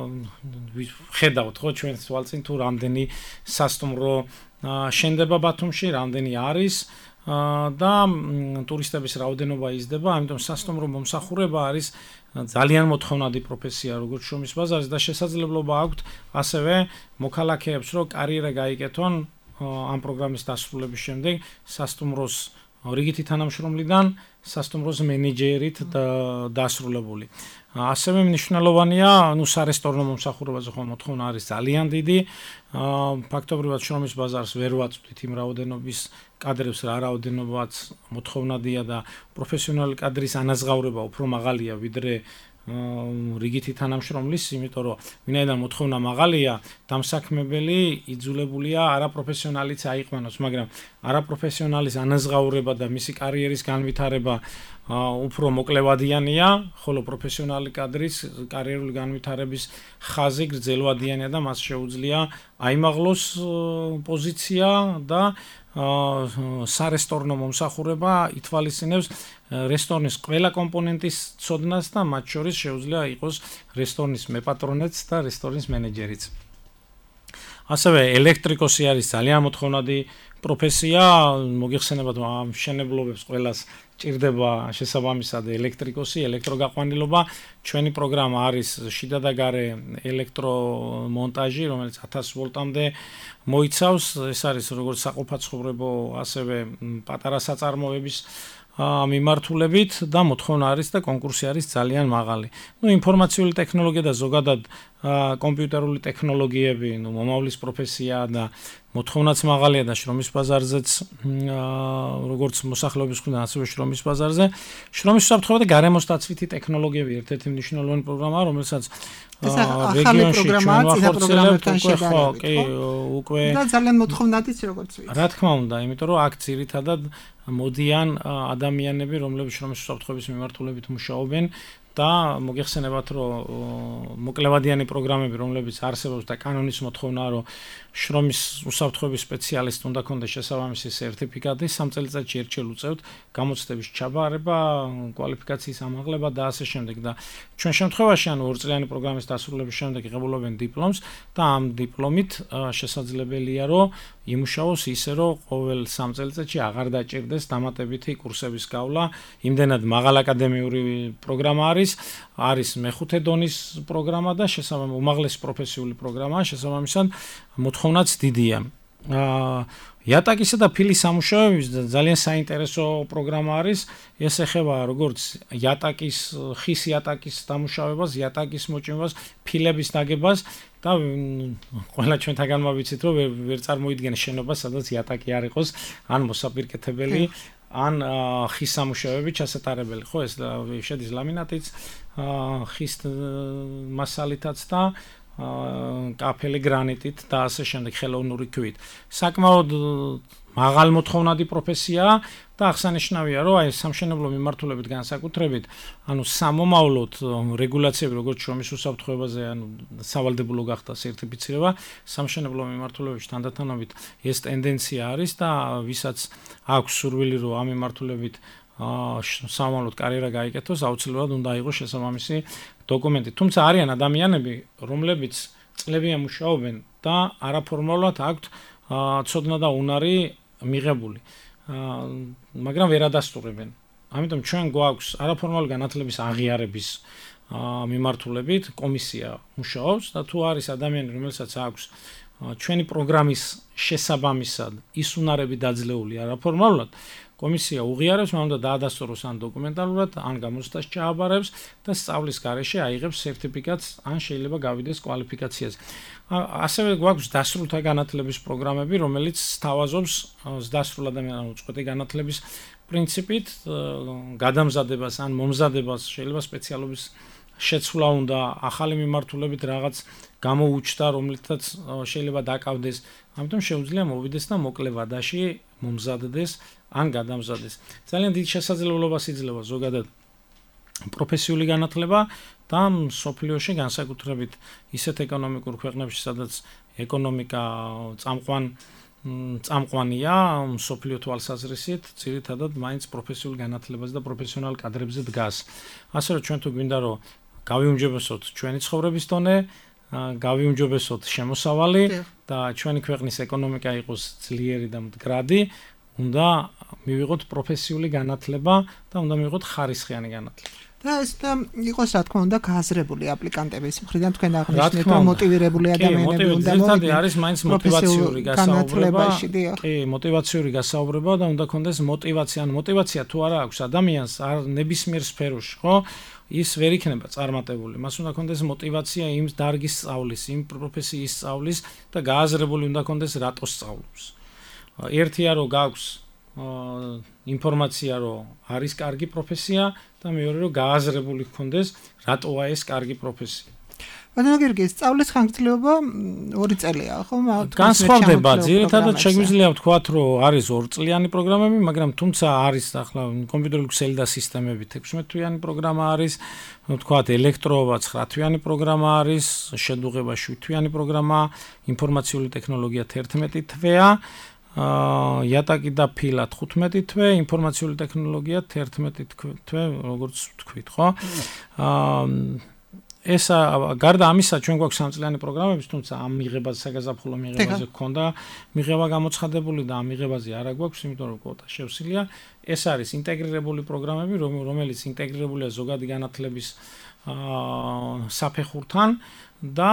ხედავთ, ხო, ჩვენ თვალწინ თუ რამდენი სასტუმრო შენდება ბათუმში, რამდენი არის და ტურისტების რაოდენობა იზრდება, ამიტომ სასტუმრო მომსახურება არის ძალიან მოთხოვნადი პროფესია როგორც შრომის ბაზარზე და შესაძლებლობა აქვთ ასევე მოქალაქეებს რომ კარიერა გაიკეთონ ამ პროგრამის დასრულების შემდეგ სასტუმროს რიგითი თანამშრომლიდან სასტუმროს მენეჯერით დასრულებული. ასევე მნიშვნელოვანია, ну, სარესტორნო მომსახურებაზე ხომ მოთხოვნა არის ძალიან დიდი. ფაქტობრივად შრომის ბაზარს ვერ ვაწვდით იმ რაოდენობის კადრებს, რა რაოდენობაც მოთხოვნადია და პროფესიონალი კადრის ანაზღაურება უფრო მაღალია ვიდრე რიგითი თანამშრომლის, იმიტომ რომ ვინაიდან მოთხოვნა მაღალია, დამსაქმებელი იძულებულია არაპროფესიონალიც აიყვანოს, მაგრამ არაპროფესიონალის ანაზღაურება და მისი კარიერის განვითარება უფრო მოკლევადიანია, ხოლო პროფესიონალი კადრის კარიერული განვითარების ხაზი გრძელვადიანია და მას შეუძლია აიმაღლოს პოზიცია და სარესტორნო მომსახურება ითვალისწინებს რესტორნის ყველა კომპონენტის ცოდნას და მათ შორის შეუძლია იყოს რესტორნის მეპატრონეც და რესტორნის მენეჯერიც. ასევე ელექტრიკოსი არის ძალიან მოთხოვნადი პროფესია, მოგიხსენებათ ამ მშენებლობებს ყველას ჭირდება შესაბამისად ელექტრიკოსი, ელექტროგაყვანილობა. ჩვენი პროგრამა არის შიდა და გარე ელექტრომონტაჟი, რომელიც ათას ვოლტამდე მოიცავს. ეს არის როგორც საყოფაცხოვრებო, ასევე პატარა საწარმოების მიმართულებით და მოთხოვნა არის და კონკურსი არის ძალიან მაღალი. ну, ინფორმაციული ტექნოლოგია და ზოგადად კომპიუტერული ტექნოლოგიები, ну, მომავლის პროფესია და მოთხოვნაც მაღალია და შრომის ბაზარზეც როგორც მოსახლეობის მხრიდან ასევე შრომის ბაზარზე. შრომის უსაფრთხოება და გარემოსდაცვითი ტექნოლოგიები ერთ-ერთი მნიშვნელოვანი პროგრამაა, რომელსაც რეგიონში ჩვენ ვახორციელებთ უკვე ხო, კი, უკვე და ძალიან მოთხოვნადიც როგორც ვიცი. რა თქმა უნდა, იმიტომ რომ აქ ძირითადად მოდიან ადამიანები, რომლებიც შრომის უსაფრთხოების მიმართულებით მუშაობენ და მოგეხსენებათ რომ მოკლევადიანი პროგრამები, რომლებიც არსებობს და კანონის მოთხოვნაა, რომ შრომის უსაფრთხოების სპეციალისტ უნდა ქონდეს შესაბამისი სერტიფიკატი, სამ წელიწადში ერთხელ უწევთ გამოცდების ჩაბარება, კვალიფიკაციის ამაღლება და ასე შემდეგ და ჩვენ შემთხვევაში ანუ ორწლიანი პროგრამის დასრულების შემდეგ იღებულობენ დიპლომს და ამ დიპლომით შესაძლებელია რომ იმუშაოს ისე რომ ყოველ სამ წელიწადში აღარ დაჭირდეს დამატებითი კურსების გავლა, იმდენად მაღალ აკადემიური პროგრამა არის, არის მეხუთე დონის პროგრამა და შესაბამისად უმაღლესი პროფესიული პროგრამაა, შესაბამისად მოთხოვნაც დიდია. იატაკისა და ფილის სამუშაოების ძალიან საინტერესო პროგრამა არის. ეს ეხება როგორც იატაკის, ხის იატაკის დამუშავებას, იატაკის მოჭიმებას, ფილების დაგებას და ყველა ჩვენთაგან ვიცით, რომ ვერ წარმოიდგენ შენობას, სადაც იატაკი არ იყოს, ან მოსაპირკეთებელი, ან ხის სამუშაოები ჩასატარებელი. ხო, ეს შედის ლამინატიც, ხის მასალითაც და კაფელი გრანიტით და ასე შემდეგ ხელოვნური ქვით. საკმაოდ მაღალ მოთხოვნადი პროფესიაა და აღსანიშნავია, რომ აი სამშენებლო მიმართულებით განსაკუთრებით, ანუ სამომავლოდ რეგულაციები როგორც შრომის უსაფრთხოებაზე, ანუ სავალდებულო გახდა სერტიფიცირება, სამშენებლო მიმართულებებში თანდათანობით ეს ტენდენცია არის და ვისაც აქვს სურვილი, რომ ამ მიმართულებით სამომავლოდ კარიერა გაიკეთოს, აუცილებლად უნდა იყოს შესაბამისი დოკუმენტი. თუმცა არიან ადამიანები, რომლებიც წლებიან მუშაობენ და არაფორმალურად აქვთ ცოდნა და უნარი მიღებული, მაგრამ ვერ ადასტურებენ. ამიტომ ჩვენ გვაქვს არაფორმალური განათლების აღიარების მიმართულებით კომისია მუშაობს და თუ არის ადამიანი, რომელსაც აქვს ჩვენი პროგრამის შესაბამისად ის უნარები დაძლეული არაფორმალურად, კომისია უღიარებს, მაგრამ უნდა დაადასტუროს ან დოკუმენტალურად, ან გამოცდას ჩააბარებს და სწავლის გარეშე აიღებს სერტიფიკატს, ან შეიძლება გავიდეს კვალიფიკაციაზე. ასევე გვაქვს დასრულთა განათლების პროგრამები, რომელიც სთავაზობს დასრულ ადამიანის უწყვეტი განათლების პრინციპით, გადამზადებას ან მომზადებას, შეიძლება სპეციალობის შეცვლა უნდა, ახალი მიმართულებით რაღაც გამოუჩნდა, რომლითაც შეიძლება დაკავდეს. ამიტომ შეუძლია მოვიდეს და მოკლე ვადაში მომზადდეს ან გადამზადდეს. ძალიან დიდ შესაძლებლობას იძლევა ზოგადად პროფესიული განათლება და სოფლიოში განსაკუთრებით ისეთ ეკონომიკურ ქვეყნებში, სადაც ეკონომიკა წამყვან წამყვანია სოფლიო თვალსაზრისით, ძირითადად მაინც პროფესიულ განათლებაზე და პროფესიონალ კადრებზე დგას. ასე რომ ჩვენ თუ გვინდა რომ გავიუმჯობესოთ ჩვენი ცხოვრების დონე, გავიუმჯობესოთ შემოსავალი და ჩვენი ქვეყნის ეკონომიკა იყოს ძლიერი და მდგრადი, უნდა მივიღოთ პროფესიული განათლება და უნდა მივიღოთ ხარისხიანი განათლება. და ეს და იყოს რა თქმა უნდა გააზრებული აპლიკანტების მხრიდან თქვენ აღნიშნეთ რომ მოტივირებული ადამიანები უნდა მოვიდნენ. არის მაინც მოტივაციური გასაუბრება. კი, მოტივაციური გასაუბრება და უნდა კონდეს მოტივაცია, ან მოტივაცია თუ არა აქვს ადამიანს არ ნებისმიერ სფეროში, ხო? ის ვერ იქნება წარმატებული. მას უნდა კონდეს მოტივაცია იმ დარგის სწავლის, იმ პროფესიის სწავლის და გააზრებული უნდა კონდეს რატო სწავლობს. ერთია რომ გაქვს ინფორმაცია რომ არის კარგი პროფესია და მეორე რომ გააზრებული გქონდეს რატოა ეს კარგი პროფესია. ბატონო გიორგი, სწავლის ხანგრძლივობა ორი წელია, ხო? განსხვავდება, ძირითადად შეგვიძლია ვთქვათ, რომ არის ორწლიანი პროგრამები, მაგრამ თუმცა არის ახლა კომპიუტერული ქსელი და სისტემები ექვსმეტ თვიანი პროგრამა არის, ვთქვათ, ელექტროობა ცხრა თვიანი პროგრამა არის, შედუღება შვიდ თვიანი პროგრამა, ინფორმაციული ტექნოლოგია თერთმეტი თვეა. იატაკი და ფილა თხუთმეტი თვე, ინფორმაციული ტექნოლოგია თერთმეტი თვე, როგორც ვთქვით, ხო? ეს გარდა ამისა ჩვენ გვაქვს სამწლიანი პროგრამები, თუმცა ამ მიღებაზე საგაზაფხულო მიღებაზე გქონდა მიღება გამოცხადებული და ამ მიღებაზე არა გვაქვს, იმიტომ რომ კვოტა შევსილია. ეს არის ინტეგრირებული პროგრამები, რომელიც ინტეგრირებულია ზოგადი განათლების საფეხურთან და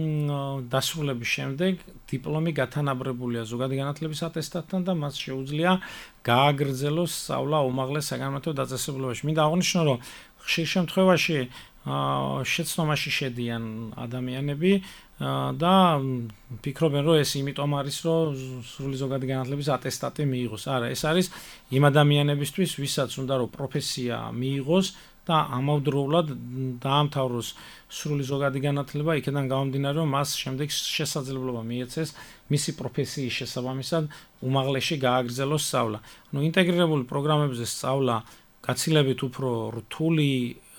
დასრულების შემდეგ დიპლომი გათანაბრებულია ზოგადი განათლების ატესტატთან და მას შეუძლია გააგრძელოს სწავლა უმაღლეს საგანმანათლებლო დაწესებულებაში. მინდა აღვნიშნო, რომ ხშირ შემთხვევაში შეცდომაში შედიან ადამიანები და ფიქრობენ, რომ ეს იმიტომ არის, რომ სრული ზოგადი განათლების ატესტატი მიიღოს. არა, ეს არის იმ ადამიანებისთვის, ვისაც უნდა რომ პროფესია მიიღოს და ამავდროულად დაამთავროს სრული ზოგადი განათლება, იქიდან გამომდინარე, რომ მას შემდეგ შესაძლებლობა მიეცეს მისი პროფესიის შესაბამისად უმაღლესში გააგრძელოს სწავლა. ანუ ინტეგრირებული პროგრამებზე სწავლა გაცილებით უფრო რთული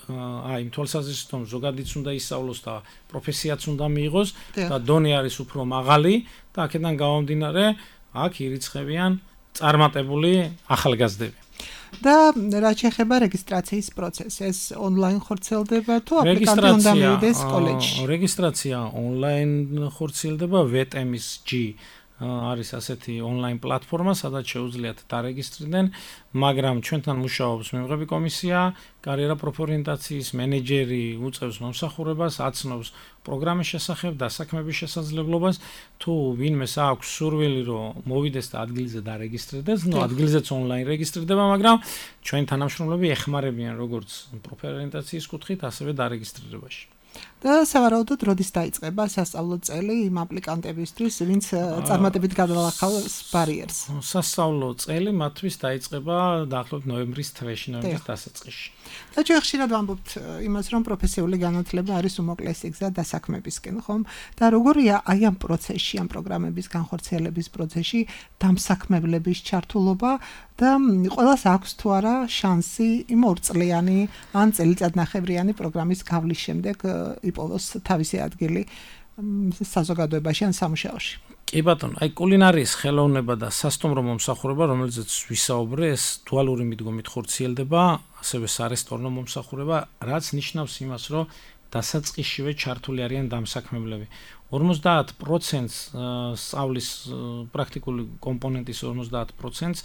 აი იმ თვალსაზრისით, რომ ზოგადიც უნდა ისწავლოს და პროფესიაც უნდა მიიღოს და დონე არის უფრო მაღალი და აქედან გამომდინარე, აქ ირიცხებიან წარმატებული ახალგაზრდები. და რაც შეეხება რეგისტრაციის პროცესს, ეს ონლაინ ხორციელდება თუ აპლიკანტი უნდა მივიდეს კოლეჯში? რეგისტრაცია ონლაინ ხორციელდება ვეტემის ჯი არის ასეთი ონლაინ პლატფორმა, სადაც შეუძლიათ დარეგისტრირდნენ, მაგრამ ჩვენთან მუშაობს მემღები კომისია, კარიერა პროფორიენტაციის მენეჯერი უწევს მომსახურებას, აცნობს პროგრამის შესახებ და საქმების შესაძლებლობას, თუ ვინმეს აქვს სურვილი, რომ მოვიდეს და ადგილზე დარეგისტრირდეს, ნუ ადგილზეც ონლაინ რეგისტრირდება, მაგრამ ჩვენი თანამშრომლები ეხმარებიან როგორც პროფორიენტაციის კუთხით, ასევე დარეგისტრირებაში. და სავარაუდოდ როდის დაიწყება სასწავლო წელი იმ აპლიკანტებისთვის, ვინც წარმატებით გადაახავს ბარიერს? სასწავლო წელი მათთვის დაიწყება დაახლოებით ნოემბრის თვეში, ნოემბრის დასაწყისში. და ჩვენ ხშირად ვამბობთ იმას, რომ პროფესიული განათლება არის უმოკლესი გზა დასაქმებისკენ, ხომ? და როგორია აი ამ პროცესში, ამ პროგრამების განხორციელების პროცესში დამსაქმებლების ჩართულობა და ყველას აქვს თუ არა შანსი იმ ორწლიანი ან წელიწადნახევრიანი პროგრამის გავლის შემდეგ იპოვოს თავისი ადგილი საზოგადოებაში ან სამუშაოში. კი ბატონო, აი კულინარიის ხელოვნება და სასტუმრო მომსახურება, რომელზეც ვისაუბრე, ეს დუალური მიდგომით ხორციელდება, ასევე სარესტორნო მომსახურება, რაც ნიშნავს იმას, რომ დასაწყისშივე ჩართული არიან დამსაქმებლები. ორმოცდაათ პროცენტს სწავლის პრაქტიკული კომპონენტის ორმოცდაათ პროცენტს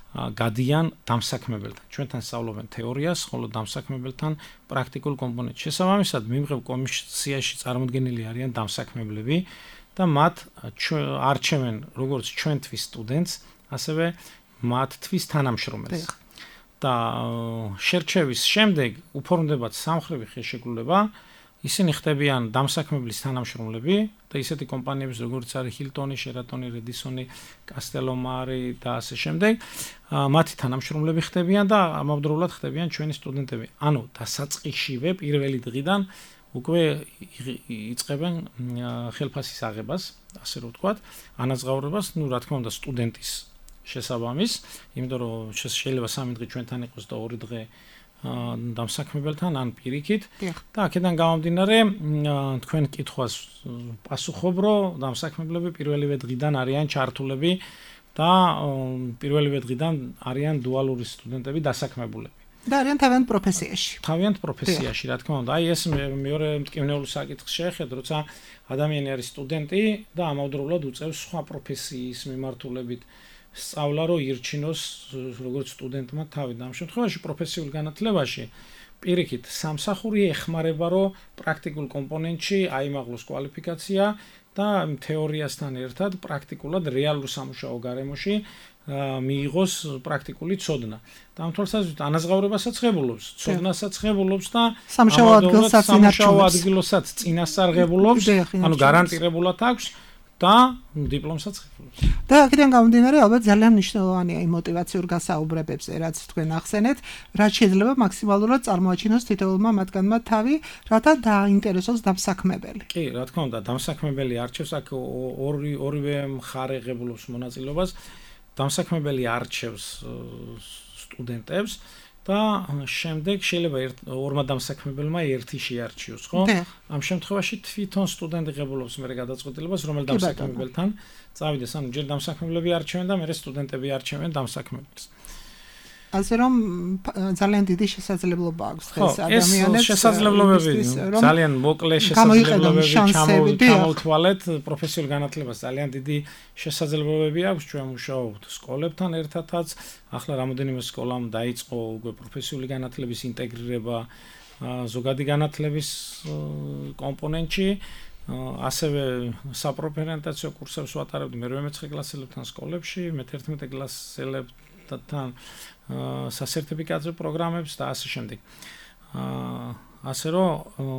გადიან დამსაქმებელთან. ჩვენთან სწავლობენ თეორიას, ხოლო დამსაქმებელთან პრაქტიკულ კომპონენტს. შესაბამისად, მიმღებ კომისიაში წარმოდგენილი არიან დამსაქმებლები და მათ არჩევენ როგორც ჩვენთვის სტუდენტს, ასევე მათთვის თანამშრომელს. და შერჩევის შემდეგ უფორმდებათ სამხრივი ხელშეკრულება, ისინი ხდებიან დამსაქმებლის თანამშრომლები და ისეთი კომპანიების როგორც არის ჰილტონი, შერატონი, რედისონი, კასტელო მარი და ასე შემდეგ, მათი თანამშრომლები ხდებიან და ამავდროულად ხდებიან ჩვენი სტუდენტები. ანუ დასაწყისშივე პირველი დღიდან უკვე იწყებენ ხელფასის აღებას, ასე რომ ვთქვათ, ანაზღაურებას, ну, რა თქმა უნდა, სტუდენტის შესაბამის, იმიტომ რომ შეიძლება სამი დღე ჩვენთან იყოს და ორი დღე დამსაქმებელთან ან პირიქით და აქედან გამომდინარე თქვენ კითხვას პასუხობ, რომ დამსაქმებლები პირველივე დღიდან არიან ჩართულები და პირველივე დღიდან არიან დუალური სტუდენტები დასაქმებულები. და არიან თავიანთ პროფესიაში. თავიანთ პროფესიაში, რა თქმა უნდა. აი ეს მეორე მტკივნეულ საკითხს შეეხება, როცა ადამიანი არის სტუდენტი და ამავდროულად უწევს სხვა პროფესიის მიმართულებით სწავლა, რომ ირჩინოს როგორც სტუდენტმა თავი. და ამ შემთხვევაში პროფესიულ განათლებაში პირიქით სამსახური ეხმარება, რომ პრაქტიკულ კომპონენტში აიმაღლოს კვალიფიკაცია და თეორიასთან ერთად პრაქტიკულად რეალურ სამუშაო გარემოში მიიღოს პრაქტიკული ცოდნა. და ამ თვალსაზრისით ანაზღაურებასაც ღებულობს, ცოდნასაც ღებულობს და სამუშაო ადგილსაც ადგილოსაც წინასწარ-ღებულობს, ანუ გარანტირებულად აქვს და დიპლომსაც ღებულობს. და აქედან გამომდინარე, ალბათ ძალიან მნიშვნელოვანია იმ მოტივაციურ გასაუბრებებზე, რაც თქვენ ახსენეთ, რაც შეიძლება მაქსიმალურად წარმოაჩინოს თითოეულმა მათგანმა თავი, რათა დააინტერესოს დამსაქმებელი. კი, რა თქმა უნდა, დამსაქმებელი არჩევს აქ ორი ორივე მხარე ღებულობს მონაწილეობას. დამსაქმებელი არჩევს სტუდენტებს და შემდეგ შეიძლება ორმა დამსაქმებელმა ერთი შეარჩიოს, ხო? ამ შემთხვევაში თვითონ სტუდენტი ღებულობს მე გადაწყვეტილებას, რომელ დამსაქმებელთან წავიდეს, ანუ ჯერ დამსაქმებლები არჩევენ და მერე სტუდენტები არჩევენ დამსაქმებელს. ასე რომ ძალიან დიდი შესაძლებლობა აქვს დღეს ადამიანებს შესაძლებლობები ძალიან მოკლე შესაძლებლობები ჩამოთვალეთ პროფესიულ განათლებას ძალიან დიდი შესაძლებლობები აქვს ჩვენ მუშაობთ სკოლებთან ერთადაც ახლა რამოდენიმე სკოლამ დაიწყო უკვე პროფესიული განათლების ინტეგრირება ზოგადი განათლების კომპონენტში ასევე საპროფორიენტაციო კურსებს ვატარებთ მერვე მეცხრე კლასელებთან სკოლებში მეთერთმეტე კლასელებთან სასერტიფიკაციო პროგრამებს და ასე შემდეგ. ასე რომ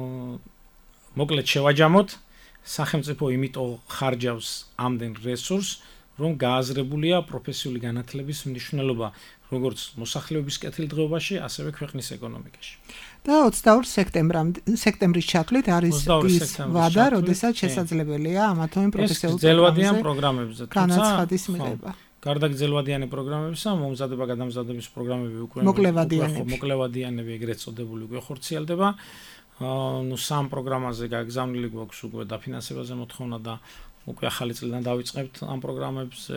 მოკლედ შევაჯამოთ სახელმწიფო იმიტომ ხარჯავს ამდენ რესურსს, რომ გააზრებულია პროფესიული განათლების მნიშვნელობა როგორც მოსახლეობის კეთილდღეობაში, ასევე ქვეყნის ეკონომიკაში. და ოცდაორ სექტემბრამდე სექტემბრის ჩათვლით არის ის ვადა, როდესაც შესაძლებელია ამა თუ იმ პროფესიულ ძელვადიან პროგრამებზე განაცხადის მიღება. გარდა გრძელვადიანი პროგრამებისა, მომზადება გადამზადების პროგრამები უკვე მოკლევადიანები მოკლევადიანები ეგრეთ წოდებული უკვე ხორციელდება. ნუ სამ პროგრამაზე გაგზავნილი გვაქვს უკვე დაფინანსებაზე მოთხოვნა და უკვე ახალი წლიდან დავიწყებთ ამ პროგრამებზე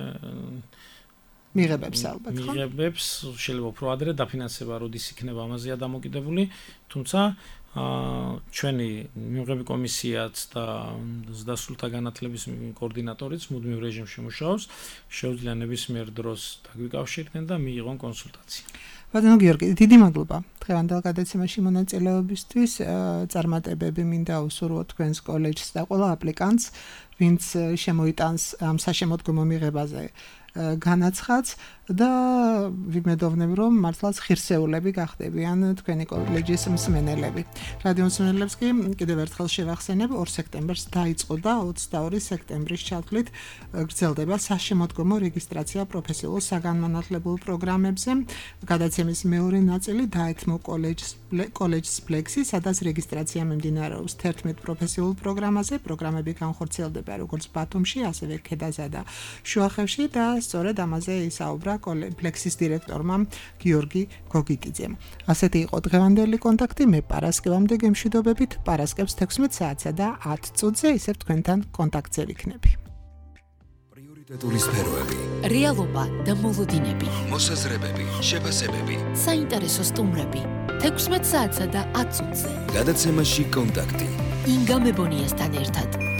მიღებებს ალბათ ხო? მიღებებს შეიძლება უფრო ადრე დაფინანსება როდის იქნება ამაზეა დამოკიდებული, თუმცა ჩვენი მიღები კომისიაც და ზრდასრულთა განათლების კოორდინატორიც მუდმივ რეჟიმში მუშაობს, შეუძლია ნებისმიერ დროს დაგვიკავშირდნენ და მიიღონ კონსულტაცია. ბატონო გიორგი, დიდი მადლობა დღევანდელ გადაცემაში მონაწილეობისთვის. წარმატებები მინდა უსურვოთ თქვენს კოლეჯს და ყველა აპლიკანტს, ვინც შემოიტანს ამ საშემოდგომო მიღებაზე განაცხადს და ვიმედოვნებ რომ მართლაც ხირსეულები გახდებიან თქვენი კოლეჯის მსმენელები. რადიო მსმენელებს კი კიდევ ერთხელ შევახსენებ, ორ სექტემბერს დაიწყო და ოცდაორი სექტემბრის ჩათვლით გრძელდება საშემოდგომო რეგისტრაცია პროფესიულ საგანმანათლებელ პროგრამებზე. გადაცემის მეორე ნაწილი დაეთმო კოლეჯს კოლეჯს ფლექსი, სადაც რეგისტრაცია მიმდინარეობს თერთმეტ პროფესიულ პროგრამაზე. პროგრამები განხორციელდება როგორც ბათუმში, ასევე ქედაზე და შუახევში და სწორედ ამაზე ისაუბრა ფლექსის დირექტორმა გიორგი გოგიკიძემ. ასეთი იყო დღევანდელი კონტაქტი. მე პარასკევამდე გემშვიდობებით, პარასკევს თექვსმეტ საათსა და ათ წუთზე ისევ თქვენთან კონტაქტზე ვიქნები. პრიორიტეტული სფეროები, რეალობა და მოლოდინები, მოსაზრებები, შეფასებები, საინტერესო სტუმრები. თექვსმეტ საათსა და ათ წუთზე. გადაცემაში კონტაქტი. ინგა მებონიასთან ერთად.